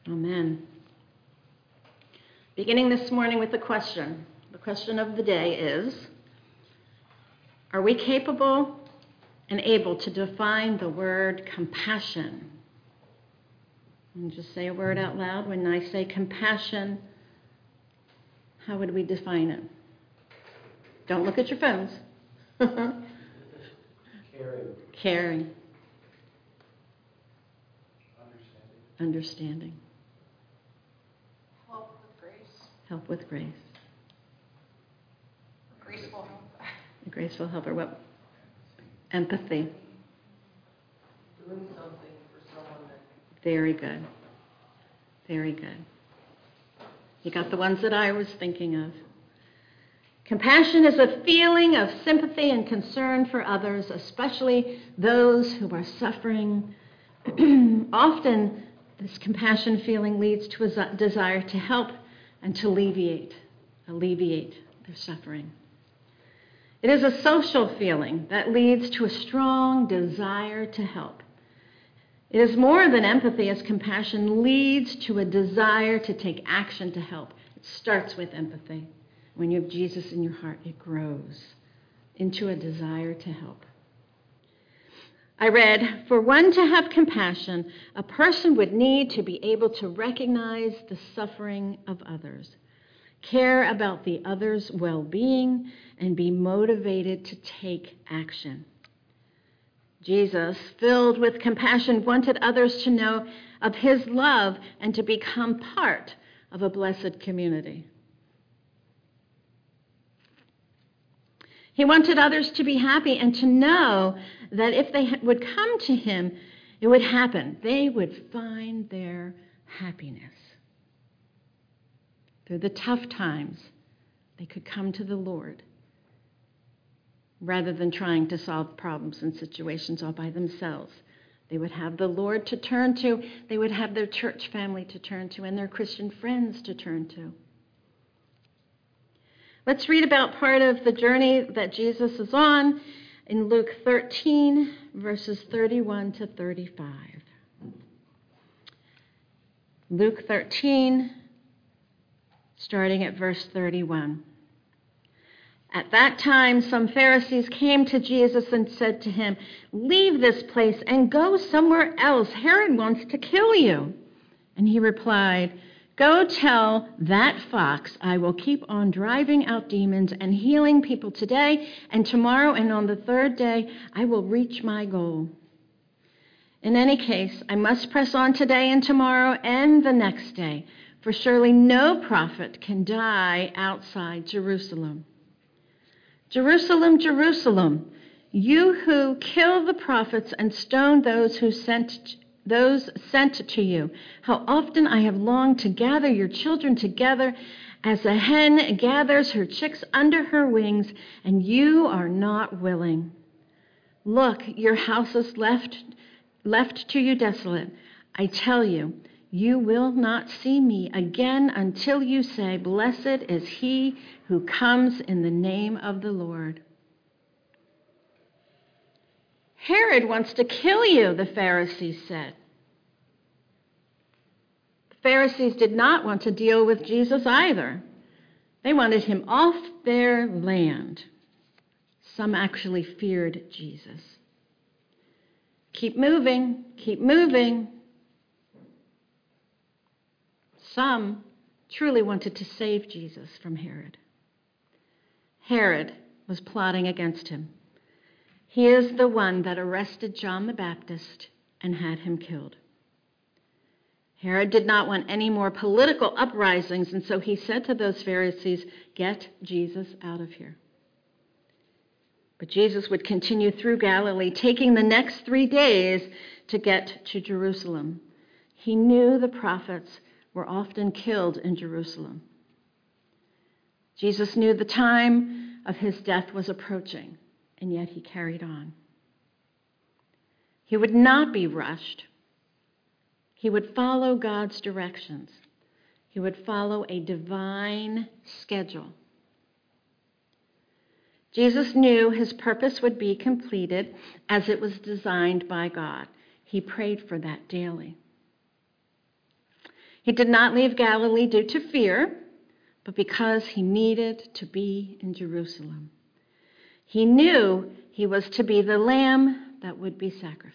Amen. Beginning this morning with the question. The question of the day is, are we capable and able to define the word compassion? And just say a word out loud. When I say compassion, how would we define it? Don't look at your phones. Caring. Understanding. Help with grace. Graceful help. A graceful helper. What? Empathy. Doing something for someone that... Very good. Very good. You got the ones that I was thinking of. Compassion is a feeling of sympathy and concern for others, especially those who are suffering. Often, this compassion feeling leads to a desire to help and to alleviate their suffering. It is a social feeling that leads to a strong desire to help. It is more than empathy, as compassion leads to a desire to take action to help. It starts with empathy. When you have Jesus in your heart, it grows into a desire to help. I read, for one to have compassion, a person would need to be able to recognize the suffering of others, care about the other's well-being, and be motivated to take action. Jesus, filled with compassion, wanted others to know of his love and to become part of a blessed community. He wanted others to be happy and to know that if they would come to him, it would happen. They would find their happiness. Through the tough times, they could come to the Lord rather than trying to solve problems and situations all by themselves. They would have the Lord to turn to. They would have their church family to turn to and their Christian friends to turn to. Let's read about part of the journey that Jesus is on in Luke 13, verses 31 to 35. Luke 13, starting at verse 31. At that time, some Pharisees came to Jesus and said to him, "Leave this place and go somewhere else. Herod wants to kill you." And he replied, "Go tell that fox I will keep on driving out demons and healing people today and tomorrow, and on the third day I will reach my goal. In any case, I must press on today and tomorrow and the next day, for surely no prophet can die outside Jerusalem. Jerusalem, Jerusalem, you who kill the prophets and stone those sent to you. How often I have longed to gather your children together as a hen gathers her chicks under her wings, and you are not willing. Look, your house is left to you desolate. I tell you, you will not see me again until you say, 'Blessed is he who comes in the name of the Lord.'" "Herod wants to kill you," the Pharisees said. The Pharisees did not want to deal with Jesus either. They wanted him off their land. Some actually feared Jesus. Keep moving, keep moving. Some truly wanted to save Jesus from Herod. Herod was plotting against him. He is the one that arrested John the Baptist and had him killed. Herod did not want any more political uprisings, and so he said to those Pharisees, "Get Jesus out of here." But Jesus would continue through Galilee, taking the next 3 days to get to Jerusalem. He knew the prophets were often killed in Jerusalem. Jesus knew the time of his death was approaching, and yet he carried on. He would not be rushed. He would follow God's directions. He would follow a divine schedule. Jesus knew his purpose would be completed as it was designed by God. He prayed for that daily. He did not leave Galilee due to fear, but because he needed to be in Jerusalem. He knew he was to be the lamb that would be sacrificed.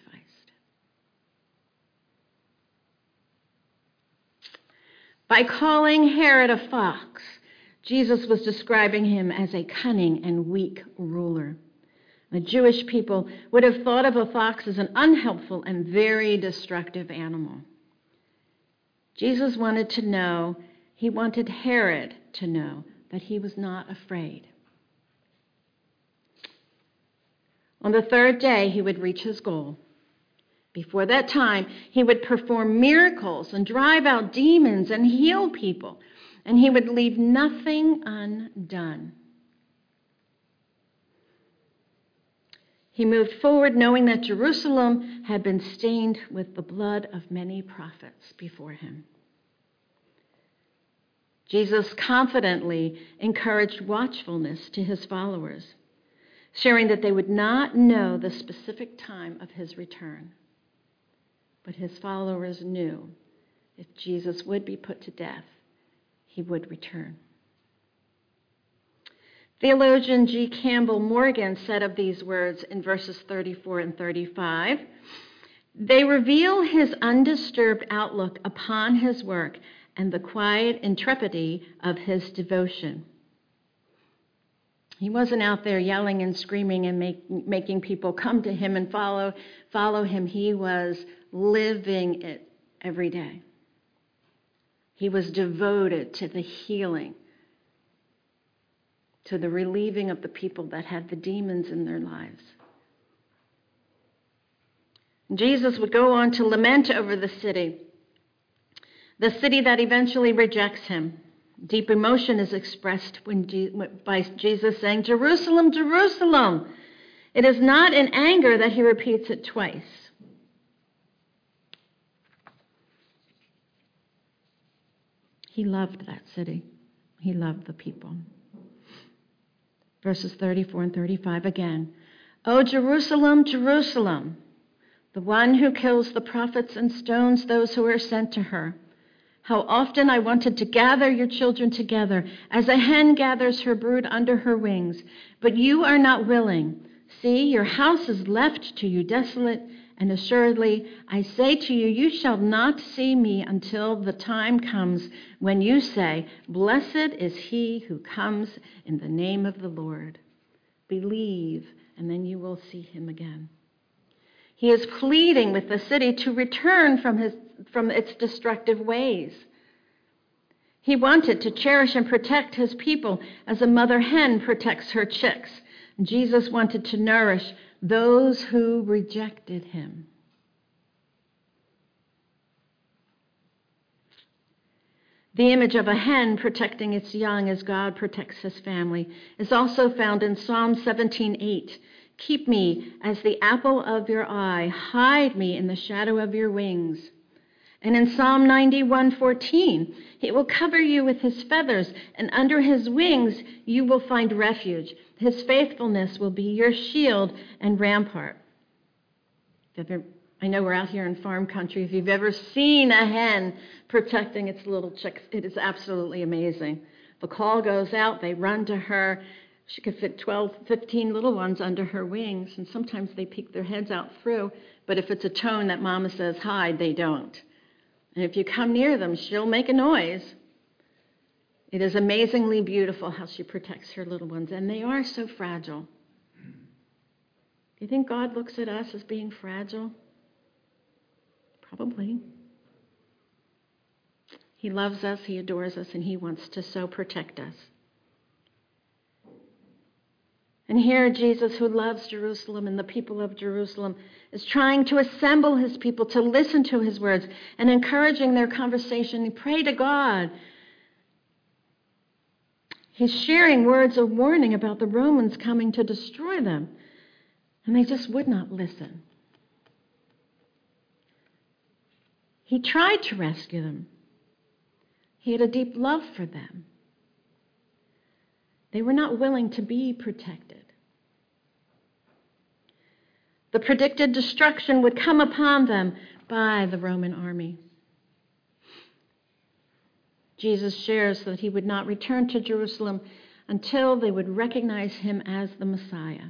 By calling Herod a fox, Jesus was describing him as a cunning and weak ruler. The Jewish people would have thought of a fox as an unhelpful and very destructive animal. Jesus wanted Herod to know that he was not afraid. On the third day, he would reach his goal. Before that time, he would perform miracles and drive out demons and heal people, and he would leave nothing undone. He moved forward knowing that Jerusalem had been stained with the blood of many prophets before him. Jesus confidently encouraged watchfulness to his followers, sharing that they would not know the specific time of his return. But his followers knew if Jesus would be put to death, he would return. Theologian G. Campbell Morgan said of these words in verses 34 and 35, "They reveal his undisturbed outlook upon his work and the quiet intrepidity of his devotion." He wasn't out there yelling and screaming and making people come to him and follow him. He was living it every day. He was devoted to the healing, to the relieving of the people that had the demons in their lives. Jesus would go on to lament over the city that eventually rejects him. Deep emotion is expressed by Jesus saying, "Jerusalem, Jerusalem." It is not in anger that he repeats it twice. He loved that city. He loved the people. Verses 34 and 35 again. "O Jerusalem, Jerusalem, the one who kills the prophets and stones those who are sent to her. How often I wanted to gather your children together, as a hen gathers her brood under her wings, but you are not willing. See, your house is left to you desolate, and assuredly I say to you, you shall not see me until the time comes when you say, 'Blessed is he who comes in the name of the Lord.' Believe, and then you will see him again." He is pleading with the city to return from its destructive ways. He wanted to cherish and protect his people as a mother hen protects her chicks. Jesus wanted to nourish those who rejected him. The image of a hen protecting its young as God protects his family is also found in Psalm 17:8. "Keep me as the apple of your eye. Hide me in the shadow of your wings." And in Psalm 91:14, "He will cover you with his feathers, and under his wings you will find refuge. His faithfulness will be your shield and rampart." I know we're out here in farm country. If you've ever seen a hen protecting its little chicks, it is absolutely amazing. The call goes out, they run to her. She could fit 12, 15 little ones under her wings, and sometimes they peek their heads out through, but if it's a tone that mama says hide, they don't. And if you come near them, she'll make a noise. It is amazingly beautiful how she protects her little ones, and they are so fragile. Do you think God looks at us as being fragile? Probably. He loves us, he adores us, and he wants to so protect us. And here Jesus, who loves Jerusalem and the people of Jerusalem, is trying to assemble his people to listen to his words and encouraging their conversation and pray to God. He's sharing words of warning about the Romans coming to destroy them, and they just would not listen. He tried to rescue them. He had a deep love for them. They were not willing to be protected. The predicted destruction would come upon them by the Roman army. Jesus shares that he would not return to Jerusalem until they would recognize him as the Messiah.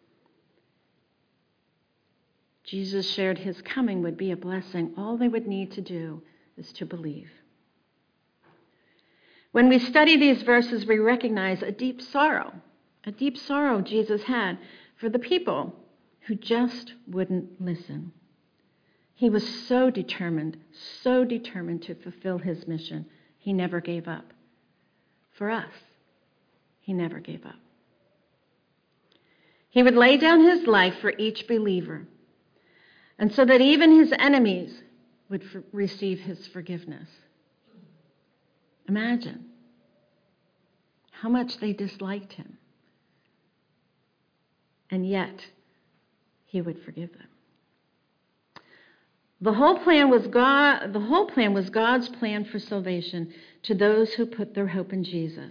Jesus shared his coming would be a blessing. All they would need to do is to believe. When we study these verses, we recognize a deep sorrow Jesus had for the people who just wouldn't listen. He was so determined to fulfill his mission. He never gave up. For us, he never gave up. He would lay down his life for each believer, and so that even his enemies would receive his forgiveness. Imagine how much they disliked him, and yet he would forgive them. The whole plan was God's plan for salvation to those who put their hope in Jesus.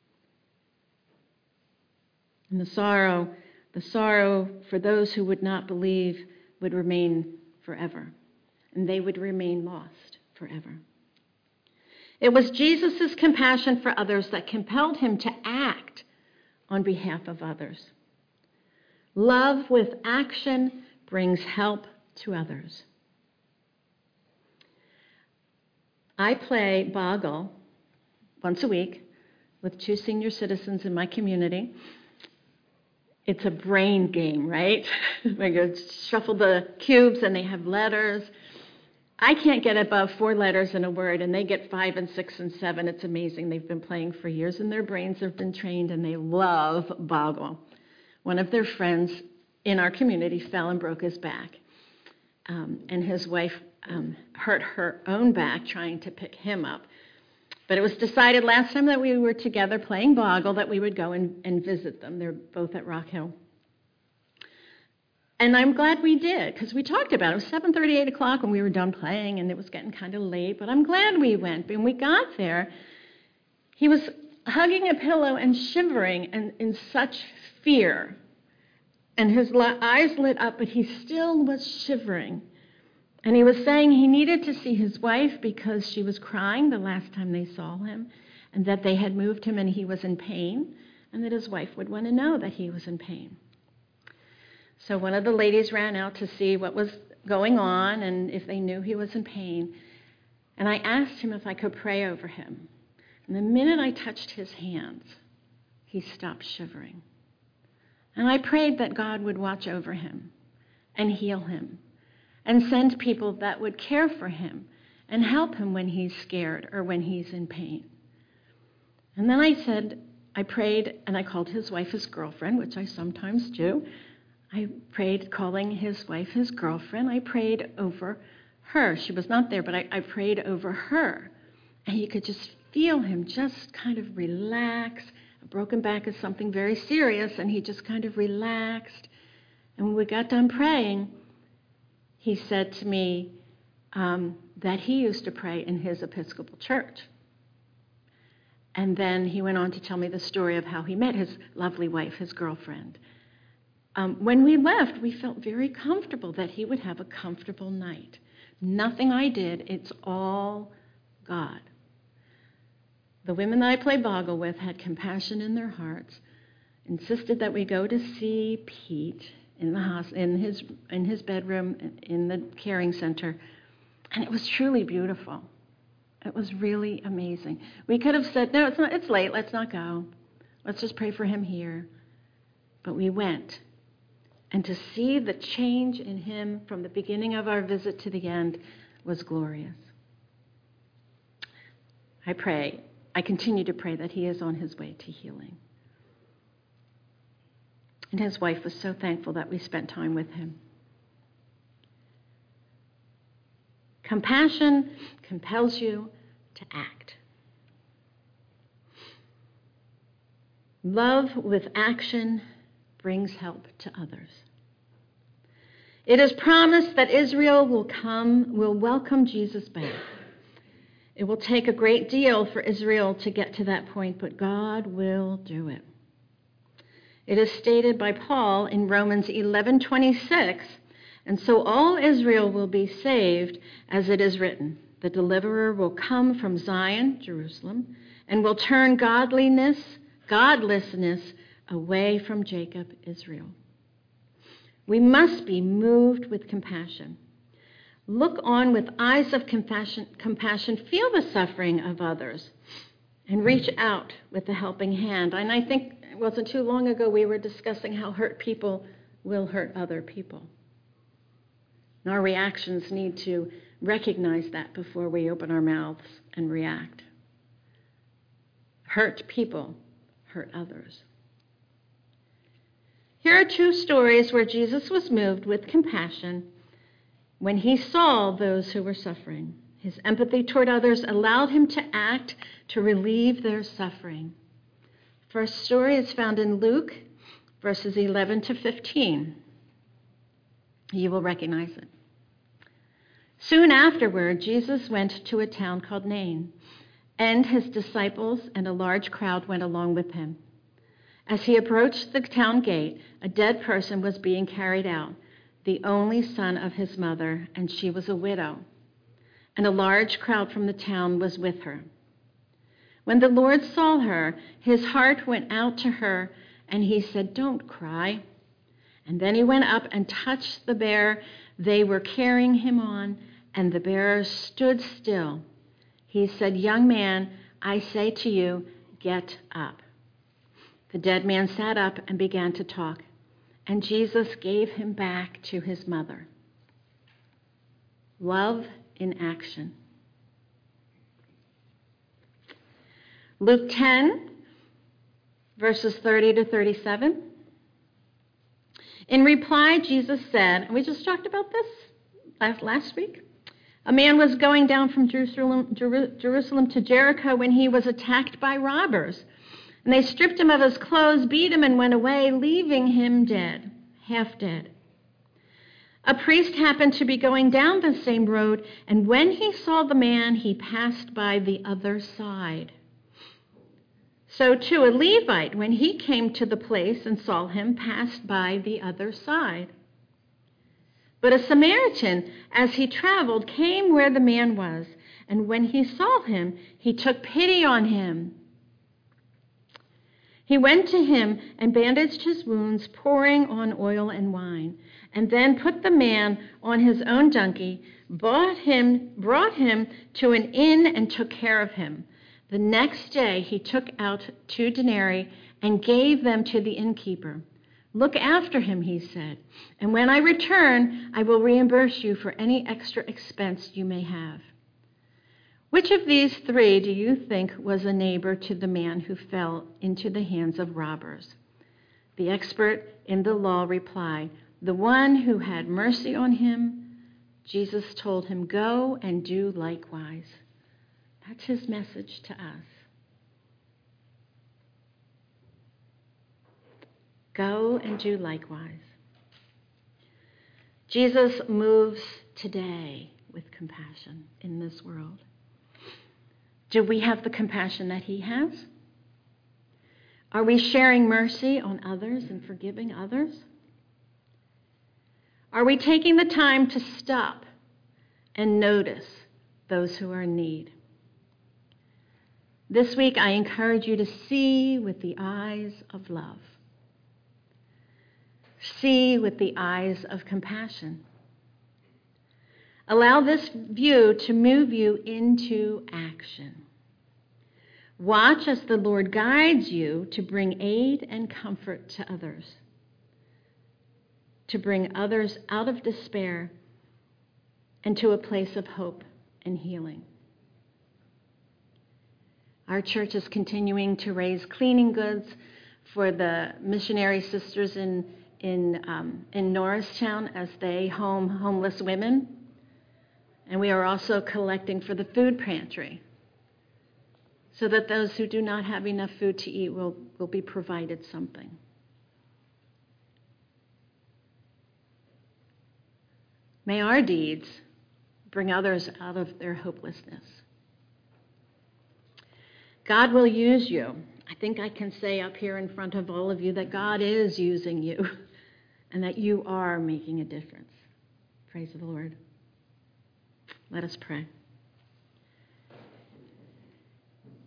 And the sorrow for those who would not believe would remain forever, and they would remain lost forever. It was Jesus' compassion for others that compelled him to act on behalf of others. Love with action brings help to others. I play Boggle once a week with 2 senior citizens in my community. It's a brain game, right? Where you shuffle the cubes and they have letters. I can't get above 4 letters in a word, and they get 5 and 6 and 7. It's amazing. They've been playing for years, and their brains have been trained, and they love Boggle. One of their friends in our community fell and broke his back, and his wife hurt her own back trying to pick him up. But it was decided last time that we were together playing Boggle that we would go and visit them. They're both at Rock Hill. And I'm glad we did, because we talked about it. It was 7:30, 8 o'clock when we were done playing, and it was getting kind of late. But I'm glad we went. When we got there, he was hugging a pillow and shivering and in such fear. And his eyes lit up, but he still was shivering. And he was saying he needed to see his wife because she was crying the last time they saw him, and that they had moved him and he was in pain, and that his wife would want to know that he was in pain. So one of the ladies ran out to see what was going on and if they knew he was in pain. And I asked him if I could pray over him. And the minute I touched his hands, he stopped shivering. And I prayed that God would watch over him and heal him and send people that would care for him and help him when he's scared or when he's in pain. And then I prayed, and I called his wife his girlfriend, which I sometimes do. I prayed calling his wife his girlfriend. I prayed over her. She was not there, but I prayed over her. And you could just feel him just kind of relax. A broken back is something very serious, and he just kind of relaxed. And when we got done praying, he said to me that he used to pray in his Episcopal church. And then he went on to tell me the story of how he met his lovely wife, his girlfriend. When we left, we felt very comfortable that he would have a comfortable night. Nothing I did, it's all God. The women that I played Boggle with had compassion in their hearts, insisted that we go to see Pete in his bedroom in the caring center, and it was truly beautiful. It was really amazing. We could have said, no, it's late, let's not go. Let's just pray for him here. But we went. And to see the change in him from the beginning of our visit to the end was glorious. I continue to pray that he is on his way to healing. And his wife was so thankful that we spent time with him. Compassion compels you to act. Love with action brings help to others. It is promised that Israel will welcome Jesus back. It will take a great deal for Israel to get to that point, but God will do it. It is stated by Paul in Romans 11:26, and so all Israel will be saved, as it is written, The deliverer will come from Zion, Jerusalem, and will turn godlessness away from Jacob, Israel. We must be moved with compassion. Look on with eyes of compassion, feel the suffering of others, and reach out with a helping hand. And I think it wasn't too long ago we were discussing how hurt people will hurt other people. And our reactions need to recognize that before we open our mouths and react. Hurt people hurt others. Here are two stories where Jesus was moved with compassion when he saw those who were suffering. His empathy toward others allowed him to act to relieve their suffering. First story is found in Luke, verses 11 to 15. You will recognize it. Soon afterward, Jesus went to a town called Nain, and his disciples and a large crowd went along with him. As he approached the town gate, a dead person was being carried out, the only son of his mother, and she was a widow. And a large crowd from the town was with her. When the Lord saw her, his heart went out to her, and he said, "Don't cry." And then he went up and touched the bear they were carrying him on, and the bear stood still. He said, "Young man, I say to you, get up." The dead man sat up and began to talk, and Jesus gave him back to his mother. Love in action. Luke 10, verses 30 to 37. In reply, Jesus said, and we just talked about this last week, a man was going down from Jerusalem to Jericho when he was attacked by robbers. And they stripped him of his clothes, beat him, and went away, leaving him dead, half dead. A priest happened to be going down the same road, and when he saw the man, he passed by the other side. So too, a Levite, when he came to the place and saw him, passed by the other side. But a Samaritan, as he traveled, came where the man was, and when he saw him, he took pity on him. He went to him and bandaged his wounds, pouring on oil and wine, and then put the man on his own donkey, brought him to an inn, and took care of him. The next day he took out 2 denarii and gave them to the innkeeper. "Look after him," he said, "and when I return, I will reimburse you for any extra expense you may have." Which of these 3 do you think was a neighbor to the man who fell into the hands of robbers? The expert in the law replied, "The one who had mercy on him." Jesus told him, "Go and do likewise." That's his message to us. Go and do likewise. Jesus moves today with compassion in this world. Do we have the compassion that he has? Are we sharing mercy on others and forgiving others? Are we taking the time to stop and notice those who are in need? This week, I encourage you to see with the eyes of love. See with the eyes of compassion. Allow this view to move you into action. Watch as the Lord guides you to bring aid and comfort to others, to bring others out of despair and to a place of hope and healing. Our church is continuing to raise cleaning goods for the missionary sisters in Norristown as they home homeless women. And we are also collecting for the food pantry so that those who do not have enough food to eat will be provided something. May our deeds bring others out of their hopelessness. God will use you. I think I can say up here in front of all of you that God is using you and that you are making a difference. Praise the Lord. Let us pray.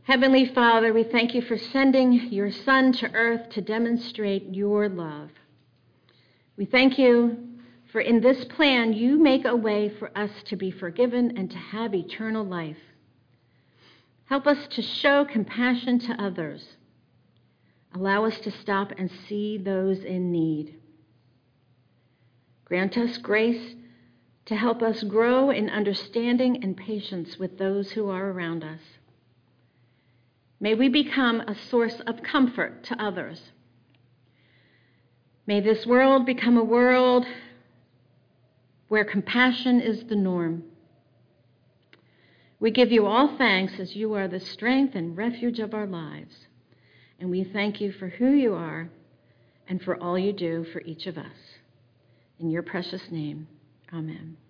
Heavenly Father, we thank you for sending your Son to earth to demonstrate your love. We thank you for in this plan you make a way for us to be forgiven and to have eternal life. Help us to show compassion to others. Allow us to stop and see those in need. Grant us grace to help us grow in understanding and patience with those who are around us. May we become a source of comfort to others. May this world become a world where compassion is the norm. We give you all thanks as you are the strength and refuge of our lives. And we thank you for who you are and for all you do for each of us. In your precious name, amen.